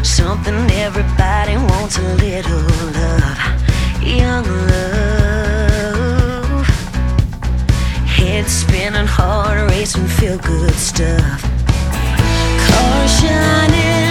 Something everybody wants, a little love, young love. Head spinning, heart racing, feel good stuff. Car shining